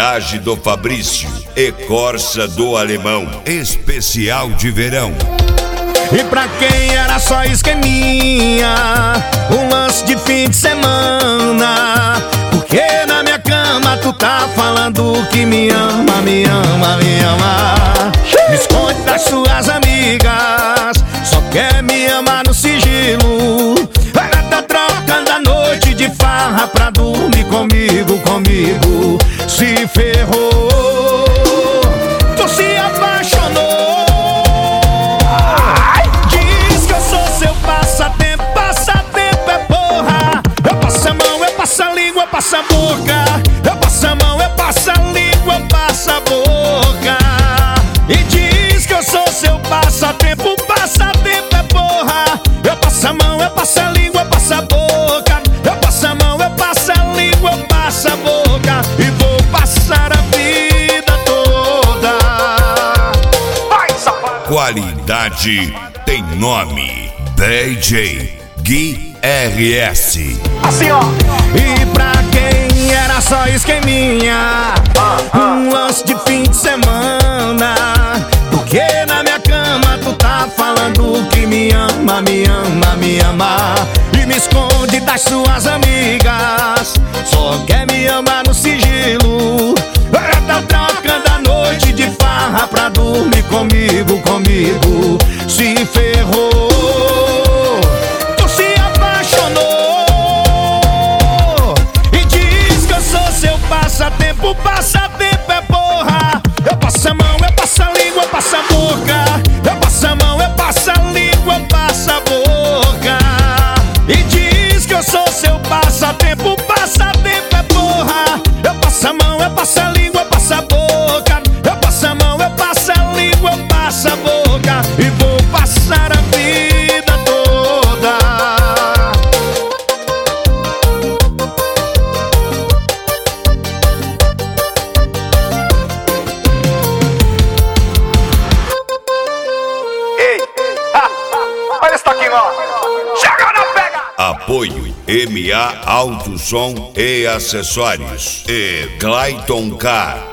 Voyage do Fabrício e Corsa do Alemão, especial de verão. E pra quem era só esqueminha, um lance de fim de semana, porque na minha cama tu tá falando que me ama, me ama, me ama. Me esconde das suas amigas, só quer me amar no sigilo. Ela tá trocando a noite de farra pra dormir comigo, comigo. Se ferrou, tu se apaixonou. Diz que eu sou seu passatempo, passatempo é porra. Eu passo a mão, eu passo a língua, eu passo a boca. Eu passo a mão, eu passo a língua, eu passo a boca. E diz que eu sou seu passatempo, passatempo é porra. Eu passo a mão, eu passo a língua, eu passo a boca. Eu passo a mão, eu passo a língua, eu passo a boca. E vou passar a vida toda. Vai, safado! Qualidade tem nome. DJ Gui RS. Assim, ó. E pra quem era só esqueminha, um lance de fim de semana, porque na minha cama tu tá falando que me ama, me ama, me ama. E me esconde das suas amigas, só quer me amar no sigilo. Ela tá trocando a noite de farra pra dormir comigo, comigo. Se ferrou, tu se apaixonou. E diz que eu sou seu passatempo, passatempo é porra. Eu passo a mão, eu passo a língua, eu passo a boca. Eu passo a mão, eu passo a língua, eu passo a boca. E diz que eu sou seu passatempo, passatempo é porra. Eu passo a mão, eu passo a língua, eu passo a boca. Eu passo a mão, eu passo a língua, eu passo a boca. E vou passar a vida toda. Ei, olha esse toquinho, ó. Chega na pega! Apoio MA Auto Som e Acessórios e Clayton Car.